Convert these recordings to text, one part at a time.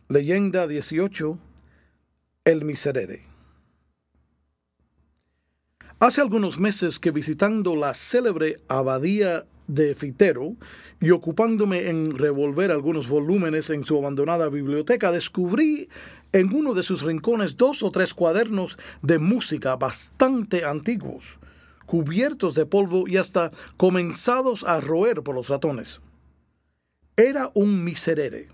Leyenda 18. El Miserere. Hace algunos meses que visitando la célebre abadía de Fitero y ocupándome en revolver algunos volúmenes en su abandonada biblioteca, descubrí en uno de sus rincones 2 o 3 cuadernos de música bastante antiguos, cubiertos de polvo y hasta comenzados a roer por los ratones. Era un miserere.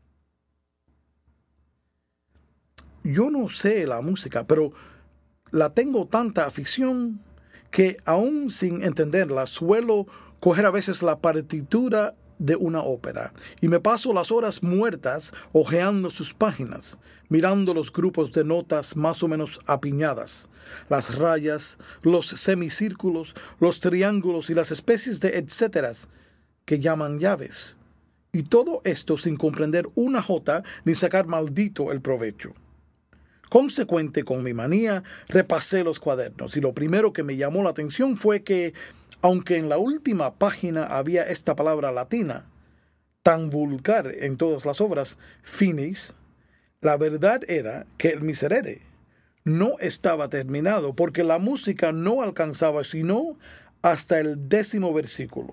Yo no sé la música, pero la tengo tanta afición que aún sin entenderla suelo coger a veces la partitura de una ópera y me paso las horas muertas hojeando sus páginas, mirando los grupos de notas más o menos apiñadas, las rayas, los semicírculos, los triángulos y las especies de etcéteras que llaman llaves. Y todo esto sin comprender una jota ni sacar maldito el provecho. Consecuente con mi manía, repasé los cuadernos y lo primero que me llamó la atención fue que, aunque en la última página había esta palabra latina, tan vulgar en todas las obras, finis, la verdad era que el miserere no estaba terminado porque la música no alcanzaba sino hasta el 10º versículo.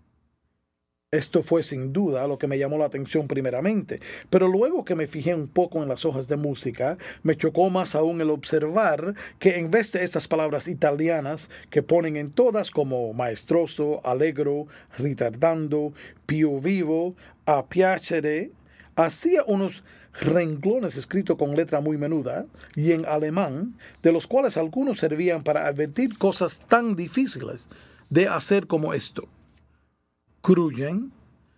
Esto fue sin duda lo que me llamó la atención primeramente, pero luego que me fijé un poco en las hojas de música, me chocó más aún el observar que en vez de estas palabras italianas que ponen en todas como maestroso, allegro, ritardando, più vivo, a piacere, hacía unos renglones escritos con letra muy menuda y en alemán, de los cuales algunos servían para advertir cosas tan difíciles de hacer como esto. Crujen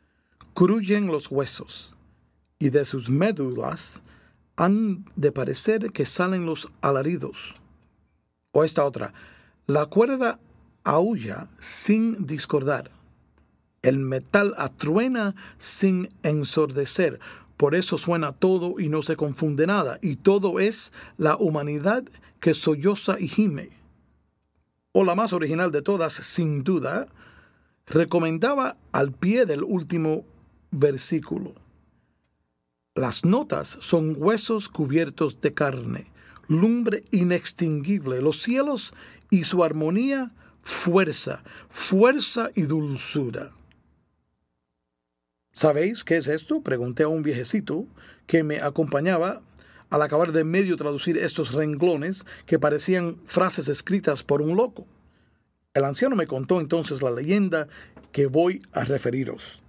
los huesos, y de sus médulas han de parecer que salen los alaridos. O esta otra, la cuerda aúlla sin discordar, el metal atruena sin ensordecer, por eso suena todo y no se confunde nada, y todo es la humanidad que solloza y gime. O la más original de todas, sin duda, recomendaba al pie del último versículo. Las notas son huesos cubiertos de carne, lumbre inextinguible, los cielos y su armonía, fuerza y dulzura. ¿Sabéis qué es esto? Pregunté a un viejecito que me acompañaba al acabar de medio traducir estos renglones que parecían frases escritas por un loco. El anciano me contó entonces la leyenda que voy a referiros.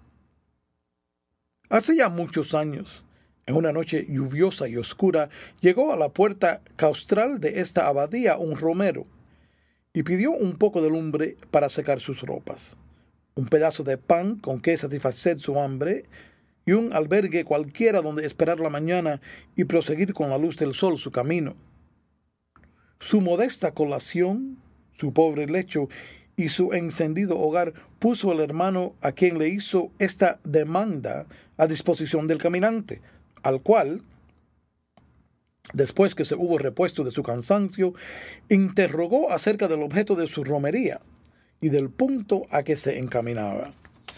Hace ya muchos años, en una noche lluviosa y oscura, llegó a la puerta claustral de esta abadía un romero y pidió un poco de lumbre para secar sus ropas, un pedazo de pan con que satisfacer su hambre y un albergue cualquiera donde esperar la mañana y proseguir con la luz del sol su camino. Su modesta colación, su pobre lecho y su encendido hogar puso el hermano a quien le hizo esta demanda a disposición del caminante, al cual, después que se hubo repuesto de su cansancio, interrogó acerca del objeto de su romería y del punto a que se encaminaba.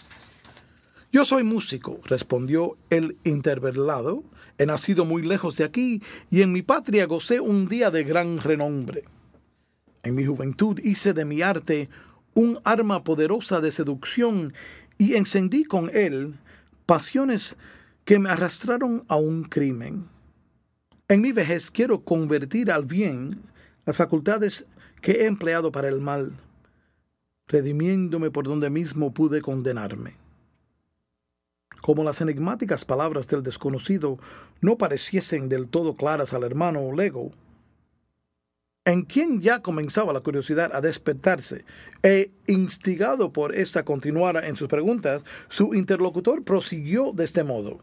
«Yo soy músico», respondió el interpelado, «he nacido muy lejos de aquí y en mi patria gocé un día de gran renombre. En mi juventud hice de mi arte un arma poderosa de seducción y encendí con él pasiones que me arrastraron a un crimen. En mi vejez quiero convertir al bien las facultades que he empleado para el mal, redimiéndome por donde mismo pude condenarme». Como las enigmáticas palabras del desconocido no pareciesen del todo claras al hermano Lego, en quien ya comenzaba la curiosidad a despertarse, e instigado por esta continuara en sus preguntas, su interlocutor prosiguió de este modo.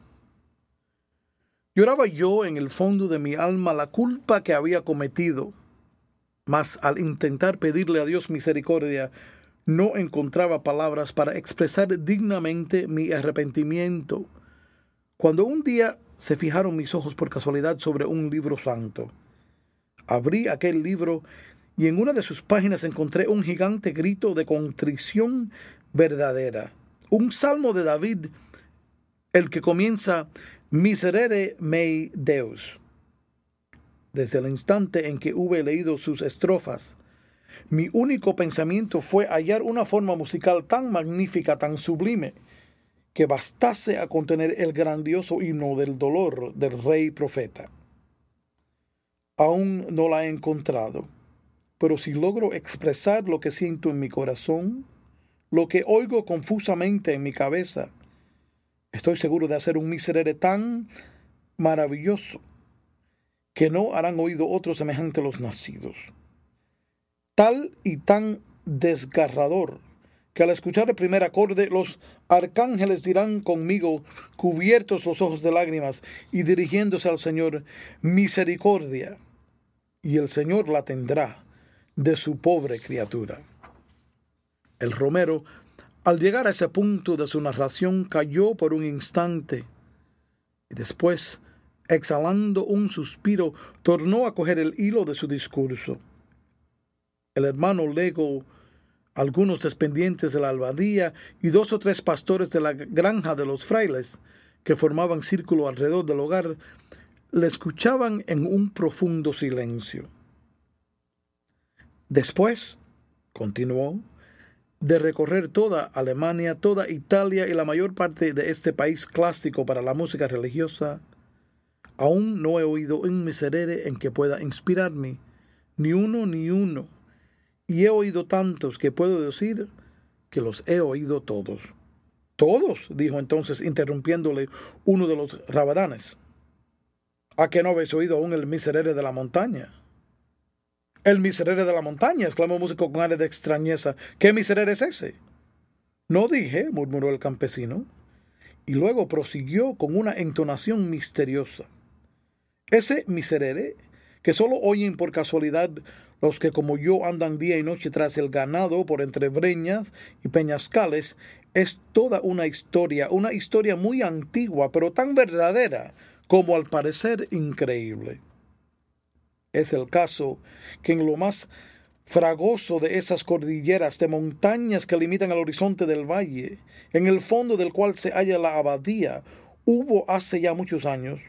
Lloraba yo en el fondo de mi alma la culpa que había cometido, mas al intentar pedirle a Dios misericordia, no encontraba palabras para expresar dignamente mi arrepentimiento, cuando un día se fijaron mis ojos por casualidad sobre un libro santo. Abrí aquel libro y en una de sus páginas encontré un gigante grito de contrición verdadera, un salmo de David, el que comienza: Miserere mei Deus. Desde el instante en que hube leído sus estrofas, mi único pensamiento fue hallar una forma musical tan magnífica, tan sublime, que bastase a contener el grandioso himno del dolor del rey profeta. Aún no la he encontrado, pero si logro expresar lo que siento en mi corazón, lo que oigo confusamente en mi cabeza, estoy seguro de hacer un miserere tan maravilloso que no harán oído otro semejante a los nacidos. Tal y tan desgarrador, que al escuchar el primer acorde, los arcángeles dirán conmigo, cubiertos los ojos de lágrimas, y dirigiéndose al Señor, misericordia. Y el Señor la tendrá de su pobre criatura. El romero, al llegar a ese punto de su narración, cayó por un instante, y después, exhalando un suspiro, tornó a coger el hilo de su discurso. El hermano Lego, algunos dependientes de la abadía y 2 o 3 pastores de la granja de los frailes, que formaban círculo alrededor del hogar, le escuchaban en un profundo silencio. Después, continuó, de recorrer toda Alemania, toda Italia y la mayor parte de este país clásico para la música religiosa, aún no he oído un miserere en que pueda inspirarme, ni uno, y he oído tantos que puedo decir que los he oído todos. ¿Todos?, dijo entonces, interrumpiéndole uno de los rabadanes. ¿A qué no habéis oído aún el miserere de la montaña? El miserere de la montaña, exclamó el músico con aire de extrañeza. ¿Qué miserere es ese? No dije, murmuró el campesino, y luego prosiguió con una entonación misteriosa. Ese miserere, que solo oyen por casualidad los que como yo andan día y noche tras el ganado por entre breñas y peñascales, es toda una historia muy antigua, pero tan verdadera como al parecer increíble. Es el caso que en lo más fragoso de esas cordilleras de montañas que limitan el horizonte del valle, en el fondo del cual se halla la abadía, hubo hace ya muchos años,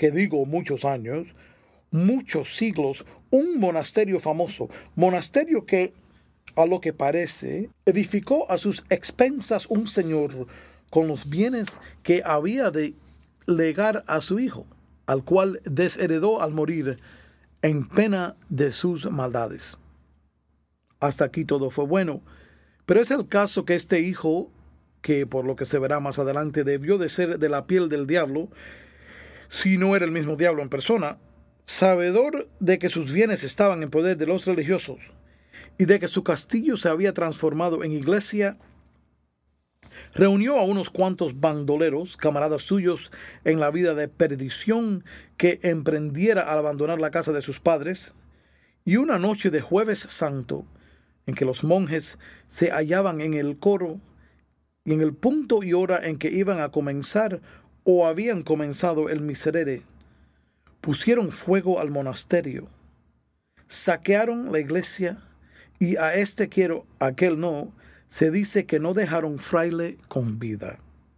muchos siglos, un monasterio famoso, monasterio que, a lo que parece, edificó a sus expensas un señor con los bienes que había de legar a su hijo, al cual desheredó al morir en pena de sus maldades. Hasta aquí todo fue bueno, pero es el caso que este hijo, que por lo que se verá más adelante debió de ser de la piel del diablo, si no era el mismo diablo en persona, sabedor de que sus bienes estaban en poder de los religiosos y de que su castillo se había transformado en iglesia, reunió a unos cuantos bandoleros, camaradas suyos en la vida de perdición, que emprendiera al abandonar la casa de sus padres, y una noche de Jueves Santo, en que los monjes se hallaban en el coro, y en el punto y hora en que iban a comenzar o habían comenzado el miserere, pusieron fuego al monasterio, saquearon la iglesia, y a este quiero, a aquel no, se dice que no dejaron fraile con vida.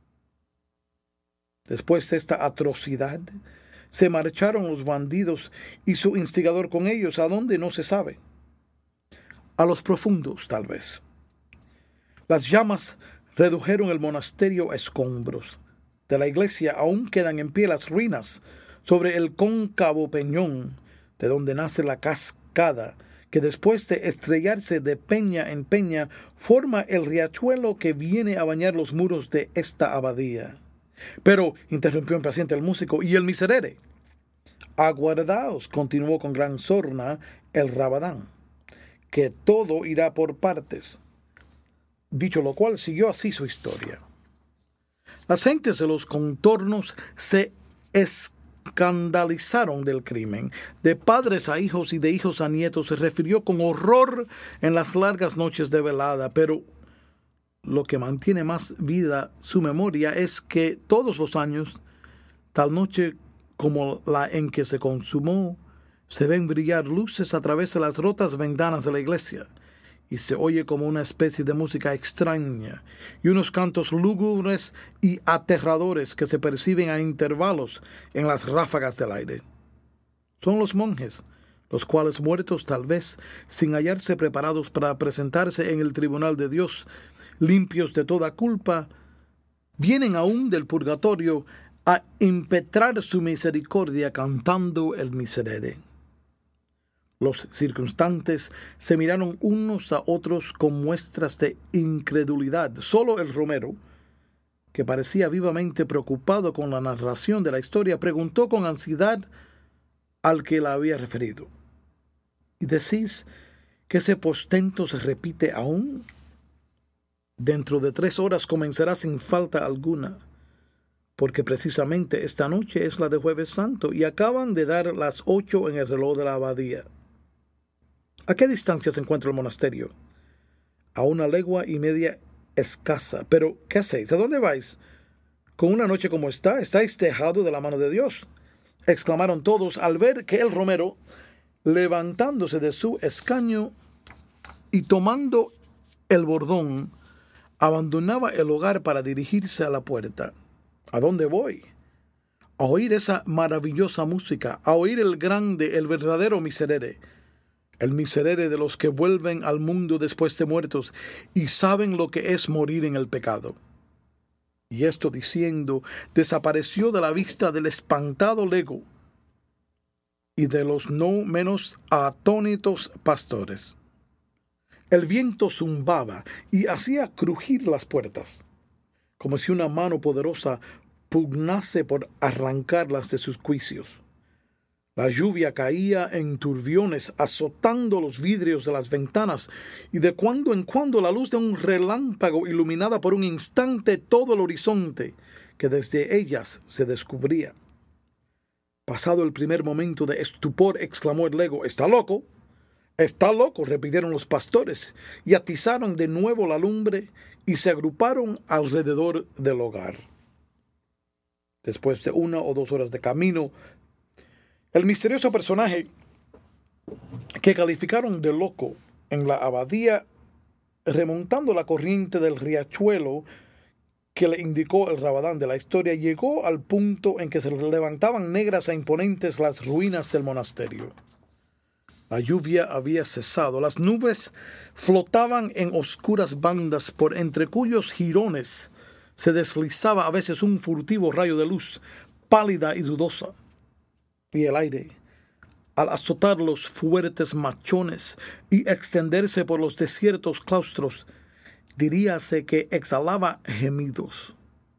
Después de esta atrocidad, se marcharon los bandidos y su instigador con ellos, a donde no se sabe. A los profundos, tal vez. Las llamas redujeron el monasterio a escombros. De la iglesia aún quedan en pie las ruinas sobre el cóncavo peñón, de donde nace la cascada, que después de estrellarse de peña en peña, forma el riachuelo que viene a bañar los muros de esta abadía. Pero, interrumpió impaciente el músico, ¿y el miserere? Aguardaos, continuó con gran sorna el rabadán, que todo irá por partes. Dicho lo cual, siguió así su historia. Las gentes de los contornos se escandalizaron del crimen. De padres a hijos y de hijos a nietos se refirió con horror en las largas noches de velada, pero lo que mantiene más vida su memoria es que todos los años, tal noche como la en que se consumó, se ven brillar luces a través de las rotas ventanas de la iglesia, y se oye como una especie de música extraña y unos cantos lúgubres y aterradores que se perciben a intervalos en las ráfagas del aire. Son los monjes, los cuales, muertos tal vez, sin hallarse preparados para presentarse en el tribunal de Dios, limpios de toda culpa, vienen aún del purgatorio a impetrar su misericordia cantando el miserere. Los circunstantes se miraron unos a otros con muestras de incredulidad. Solo el romero, que parecía vivamente preocupado con la narración de la historia, preguntó con ansiedad al que la había referido: ¿y decís que ese portento se repite aún? Dentro de 3 horas comenzará sin falta alguna, porque precisamente esta noche es la de Jueves Santo y acaban de dar las 8 en el reloj de la abadía. ¿A qué distancia se encuentra el monasterio? A 1,5 leguas escasa. Pero, ¿qué hacéis? ¿A dónde vais? Con una noche como esta, estáis dejados de la mano de Dios, exclamaron todos al ver que el romero, levantándose de su escaño y tomando el bordón, abandonaba el hogar para dirigirse a la puerta. ¿A dónde voy? A oír esa maravillosa música, a oír el grande, el verdadero miserere, el miserere de los que vuelven al mundo después de muertos y saben lo que es morir en el pecado. Y esto diciendo, desapareció de la vista del espantado lego y de los no menos atónitos pastores. El viento zumbaba y hacía crujir las puertas, como si una mano poderosa pugnase por arrancarlas de sus quicios. La lluvia caía en turbiones, azotando los vidrios de las ventanas, y de cuando en cuando la luz de un relámpago iluminaba por un instante todo el horizonte, que desde ellas se descubría. Pasado el primer momento de estupor, exclamó el lego: «¿Está loco? «Está loco», repitieron los pastores, y atizaron de nuevo la lumbre y se agruparon alrededor del hogar. Después de 1 o 2 horas de camino, el misterioso personaje que calificaron de loco en la abadía, remontando la corriente del riachuelo que le indicó el Rabadán de la historia, llegó al punto en que se levantaban negras e imponentes las ruinas del monasterio. La lluvia había cesado, las nubes flotaban en oscuras bandas por entre cuyos jirones se deslizaba a veces un furtivo rayo de luz, pálida y dudosa. Y el aire, al azotar los fuertes machones y extenderse por los desiertos claustros, diríase que exhalaba gemidos.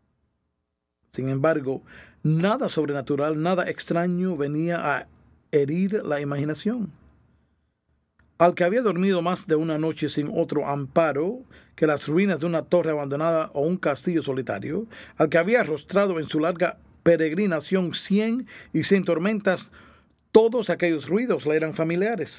Sin embargo, nada sobrenatural, nada extraño venía a herir la imaginación. Al que había dormido más de una noche sin otro amparo que las ruinas de una torre abandonada o un castillo solitario, al que había arrostrado en su larga peregrinación 100 y 100 tormentas, todos aquellos ruidos le eran familiares.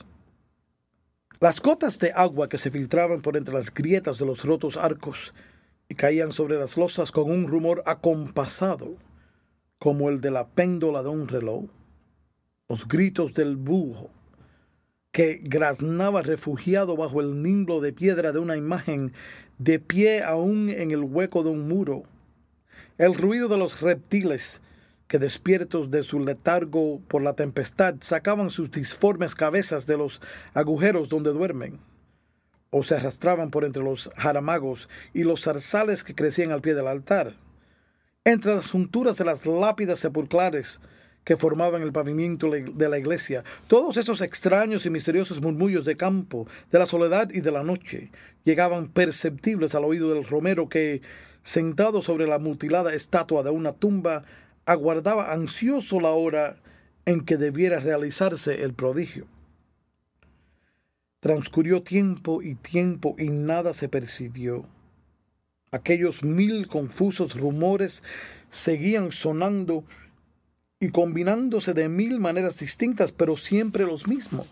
Las gotas de agua que se filtraban por entre las grietas de los rotos arcos y caían sobre las losas con un rumor acompasado, como el de la péndola de un reloj, los gritos del búho, que graznaba refugiado bajo el nimbo de piedra de una imagen de pie aún en el hueco de un muro, el ruido de los reptiles que, despiertos de su letargo por la tempestad, sacaban sus disformes cabezas de los agujeros donde duermen, o se arrastraban por entre los jaramagos y los zarzales que crecían al pie del altar, entre las junturas de las lápidas sepulcrales que formaban el pavimento de la iglesia. Todos esos extraños y misteriosos murmullos de campo, de la soledad y de la noche, llegaban perceptibles al oído del romero que, sentado sobre la mutilada estatua de una tumba, aguardaba ansioso la hora en que debiera realizarse el prodigio. Transcurrió tiempo y nada se percibió. Aquellos 1000 confusos rumores seguían sonando y combinándose de 1000 maneras distintas, pero siempre los mismos.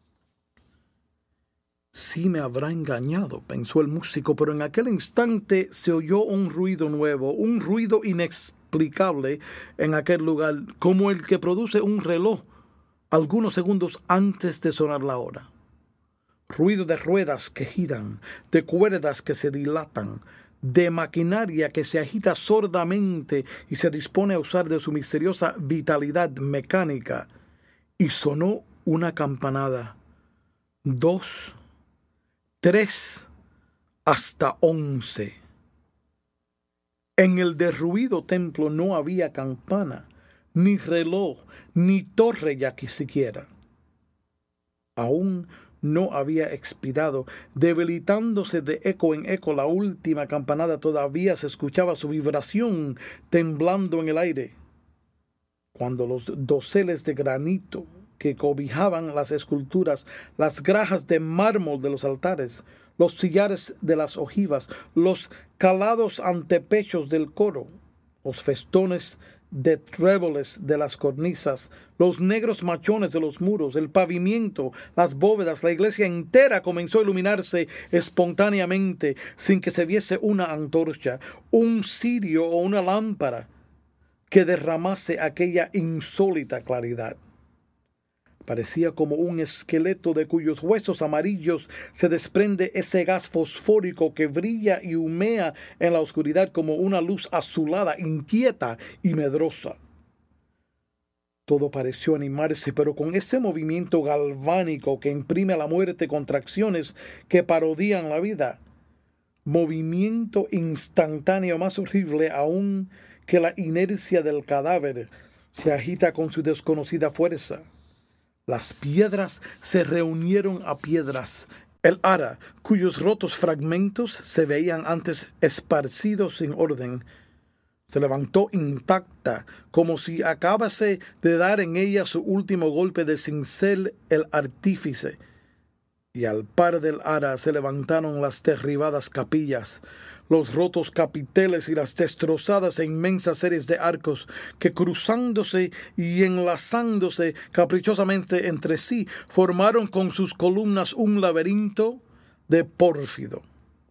Sí me habrá engañado, pensó el músico, pero en aquel instante se oyó un ruido nuevo, un ruido inexplicable en aquel lugar, como el que produce un reloj algunos segundos antes de sonar la hora. ruido de ruedas que giran, de cuerdas que se dilatan, de maquinaria que se agita sordamente y se dispone a usar de su misteriosa vitalidad mecánica. Y sonó una campanada. 2, 3, hasta 11. En el derruido templo no había campana, ni reloj, ni torre ya que siquiera. Aún no había expirado, debilitándose de eco en eco la última campanada, todavía se escuchaba su vibración temblando en el aire. Cuando los doseles de granito que cobijaban las esculturas, las grajas de mármol de los altares, los sillares de las ojivas, los calados antepechos del coro, los festones de tréboles de las cornisas, los negros machones de los muros, el pavimento, las bóvedas, la iglesia entera comenzó a iluminarse espontáneamente sin que se viese una antorcha, un cirio o una lámpara que derramase aquella insólita claridad. Parecía como un esqueleto de cuyos huesos amarillos se desprende ese gas fosfórico que brilla y humea en la oscuridad como una luz azulada, inquieta y medrosa. Todo pareció animarse, pero con ese movimiento galvánico que imprime a la muerte contracciones que parodian la vida. Movimiento instantáneo más horrible aún que la inercia del cadáver se agita con su desconocida fuerza. Las piedras se reunieron a piedras. El ara, cuyos rotos fragmentos se veían antes esparcidos sin orden, se levantó intacta, como si acabase de dar en ella su último golpe de cincel el artífice. Y al par del ara se levantaron las derribadas capillas, los rotos capiteles y las destrozadas e inmensas series de arcos que, cruzándose y enlazándose caprichosamente entre sí, formaron con sus columnas un laberinto de pórfido.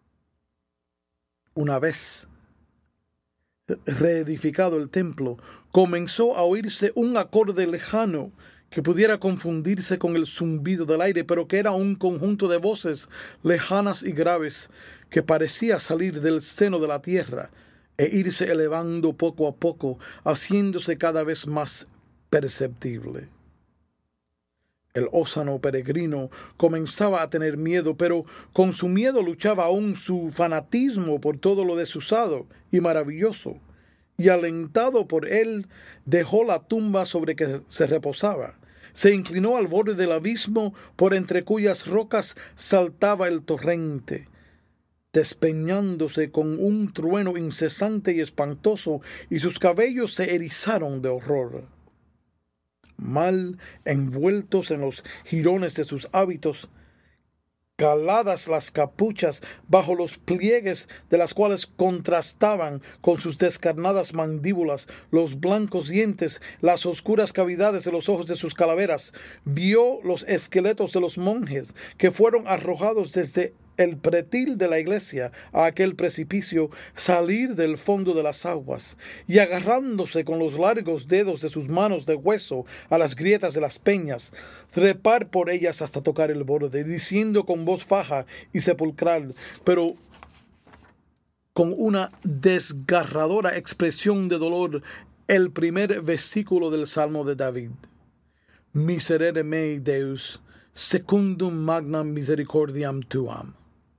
Una vez reedificado el templo, comenzó a oírse un acorde lejano que pudiera confundirse con el zumbido del aire, pero que era un conjunto de voces lejanas y graves que parecía salir del seno de la tierra e irse elevando poco a poco, haciéndose cada vez más perceptible. El hósano peregrino comenzaba a tener miedo, pero con su miedo luchaba aún su fanatismo por todo lo desusado y maravilloso, y alentado por él, dejó la tumba sobre que se reposaba. Se inclinó al borde del abismo por entre cuyas rocas saltaba el torrente, despeñándose con un trueno incesante y espantoso, y sus cabellos se erizaron de horror. Mal envueltos en los jirones de sus hábitos, caladas las capuchas bajo los pliegues de las cuales contrastaban con sus descarnadas mandíbulas los blancos dientes, las oscuras cavidades de los ojos de sus calaveras, vio los esqueletos de los monjes que fueron arrojados desde el pretil de la iglesia a aquel precipicio salir del fondo de las aguas y agarrándose con los largos dedos de sus manos de hueso a las grietas de las peñas, trepar por ellas hasta tocar el borde, diciendo con voz faja y sepulcral, pero con una desgarradora expresión de dolor, el primer versículo del Salmo de David: Miserere mei Deus, secundum magnam misericordiam tuam.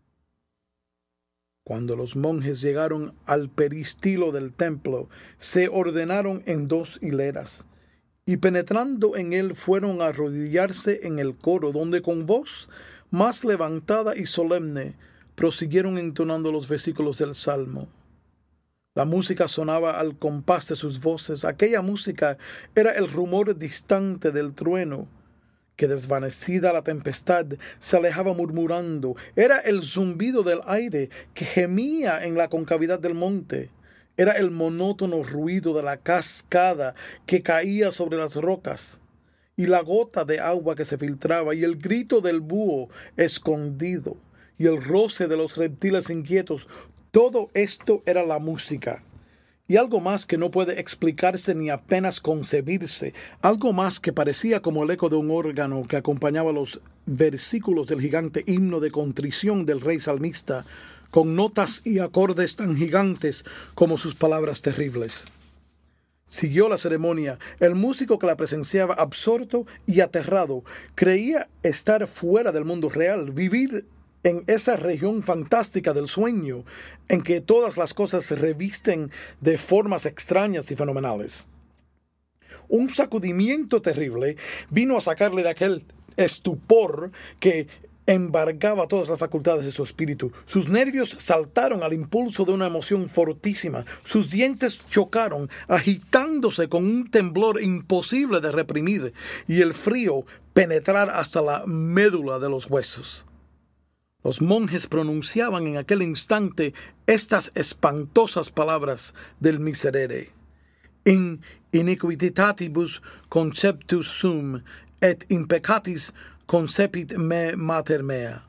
Cuando los monjes llegaron al peristilo del templo, se ordenaron en 2 hileras, y penetrando en él fueron a arrodillarse en el coro, donde con voz más levantada y solemne prosiguieron entonando los versículos del Salmo. La música sonaba al compás de sus voces. Aquella música era el rumor distante del trueno, que desvanecida la tempestad se alejaba murmurando. Era el zumbido del aire que gemía en la concavidad del monte. Era el monótono ruido de la cascada que caía sobre las rocas, y la gota de agua que se filtraba, y el grito del búho escondido, y el roce de los reptiles inquietos. Todo esto era la música. Y algo más que no puede explicarse ni apenas concebirse, algo más que parecía como el eco de un órgano que acompañaba los versículos del gigante himno de contrición del rey salmista, con notas y acordes tan gigantes como sus palabras terribles. Siguió la ceremonia. El músico que la presenciaba, absorto y aterrado, creía estar fuera del mundo real, vivir en esa región fantástica del sueño, en que todas las cosas se revisten de formas extrañas y fenomenales. Un sacudimiento terrible vino a sacarle de aquel estupor que embargaba todas las facultades de su espíritu. Sus nervios saltaron al impulso de una emoción fortísima. Sus dientes chocaron, agitándose con un temblor imposible de reprimir, y el frío penetrar hasta la médula de los huesos. Los monjes pronunciaban en aquel instante estas espantosas palabras del Miserere: In iniquitatibus conceptus sum, et in peccatis concepit me mater mea.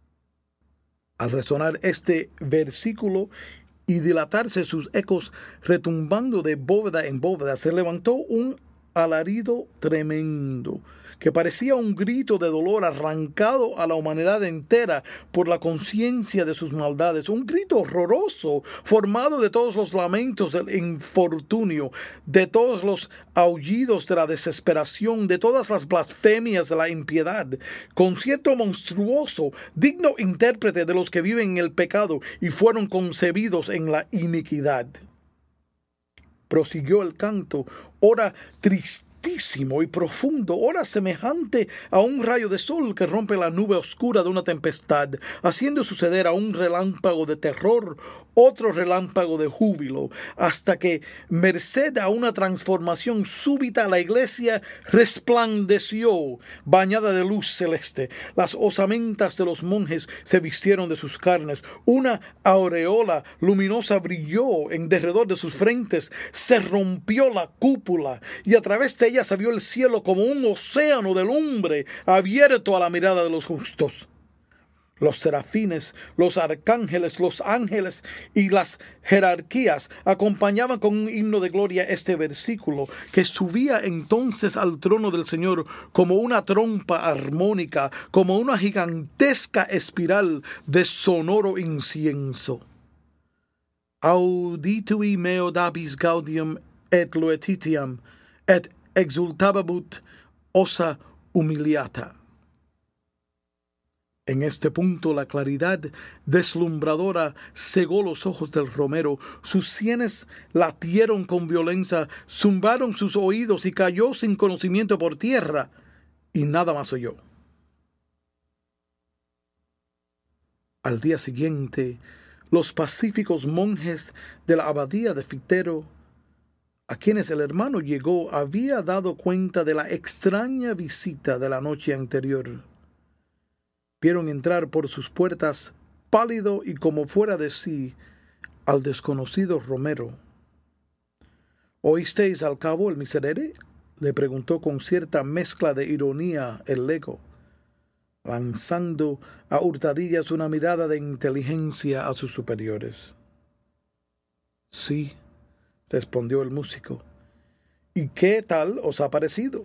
Al resonar este versículo y dilatarse sus ecos retumbando de bóveda en bóveda, se levantó un alarido tremendo que parecía un grito de dolor arrancado a la humanidad entera por la conciencia de sus maldades, un grito horroroso formado de todos los lamentos del infortunio, de todos los aullidos de la desesperación, de todas las blasfemias de la impiedad, concierto monstruoso, digno intérprete de los que viven en el pecado y fueron concebidos en la iniquidad. Prosiguió el canto, ora tristísimo y profundo, ora semejante a un rayo de sol que rompe la nube oscura de una tempestad, haciendo suceder a un relámpago de terror otro relámpago de júbilo, hasta que, merced a una transformación súbita, la iglesia resplandeció, bañada de luz celeste. Las osamentas de los monjes se vistieron de sus carnes. Una aureola luminosa brilló en derredor de sus frentes. Se rompió la cúpula y a través de ella se vio el cielo como un océano de lumbre abierto a la mirada de los justos. Los serafines, los arcángeles, los ángeles y las jerarquías acompañaban con un himno de gloria este versículo, que subía entonces al trono del Señor como una trompa armónica, como una gigantesca espiral de sonoro incienso. Auditui meo dabis gaudium et loetitiam, et exultababut ossa humiliata. En este punto la claridad deslumbradora cegó los ojos del romero, sus sienes latieron con violencia, zumbaron sus oídos y cayó sin conocimiento por tierra, y nada más oyó. Al día siguiente, los pacíficos monjes de la abadía de Fitero, a quienes el hermano llegó, había dado cuenta de la extraña visita de la noche anterior. Vieron entrar por sus puertas, pálido y como fuera de sí, al desconocido romero. ¿Oísteis al cabo el Miserere?, le preguntó con cierta mezcla de ironía el lego, lanzando a hurtadillas una mirada de inteligencia a sus superiores. Sí, respondió el músico. ¿Y qué tal os ha parecido?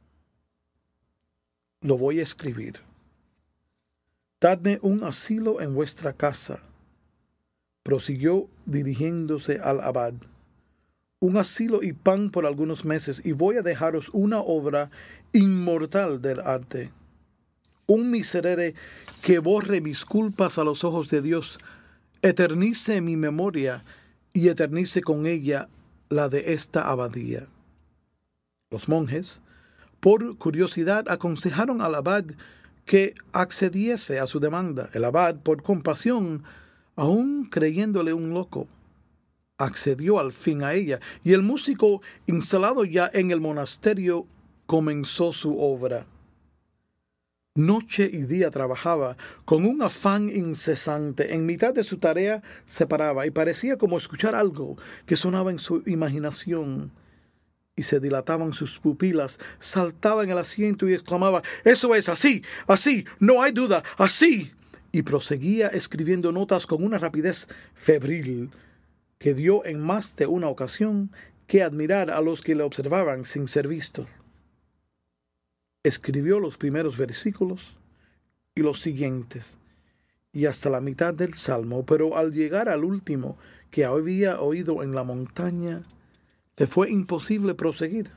Lo voy a escribir. Dadme un asilo en vuestra casa, prosiguió dirigiéndose al abad. Un asilo y pan por algunos meses, y voy a dejaros una obra inmortal del arte. Un Miserere que borre mis culpas a los ojos de Dios, eternice mi memoria y eternice con ella la de esta abadía. Los monjes, por curiosidad, aconsejaron al abad que accediese a su demanda. El abad, por compasión, aun creyéndole un loco, accedió al fin a ella, y el músico, instalado ya en el monasterio, comenzó su obra. Noche y día trabajaba con un afán incesante. En mitad de su tarea se paraba y parecía como escuchar algo que sonaba en su imaginación. Y se dilataban sus pupilas, saltaba en el asiento y exclamaba: «Eso es, así, así, no hay duda, así». Y proseguía escribiendo notas con una rapidez febril que dio en más de una ocasión que admirar a los que le observaban sin ser vistos. Escribió los primeros versículos, y los siguientes, y hasta la mitad del salmo, pero al llegar al último que había oído en la montaña, le fue imposible proseguir.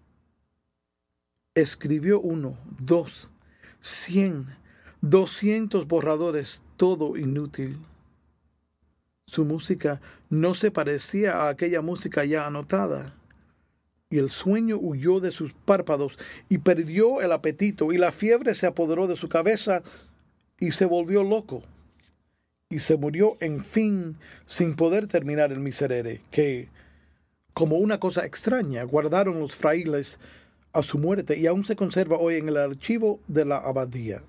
Escribió 1, 2, 100, 200 borradores, todo inútil. Su música no se parecía a aquella música ya anotada, y el sueño huyó de sus párpados y perdió el apetito, y la fiebre se apoderó de su cabeza y se volvió loco, y se murió en fin sin poder terminar el miserere, que, como una cosa extraña, guardaron los frailes a su muerte y aún se conserva hoy en el archivo de la abadía.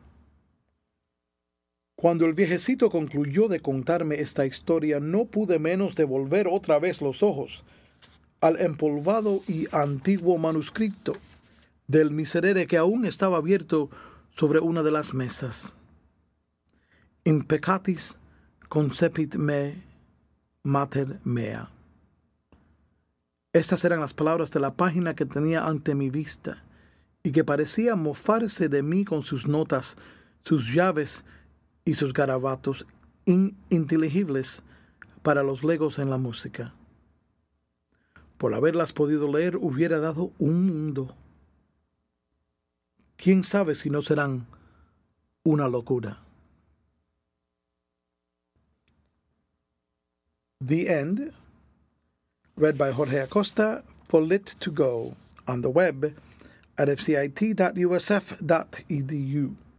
Cuando el viejecito concluyó de contarme esta historia, no pude menos de volver otra vez los ojos al empolvado y antiguo manuscrito del miserere que aún estaba abierto sobre una de las mesas. In peccatis concepit me mater mea. Estas eran las palabras de la página que tenía ante mi vista y que parecía mofarse de mí con sus notas, sus llaves y sus garabatos ininteligibles para los legos en la música. Por haberlas podido leer hubiera dado un mundo. ¿Quién sabe si no serán una locura? The End, read by Jorge Acosta for Lit2Go on the web at fcit.usf.edu.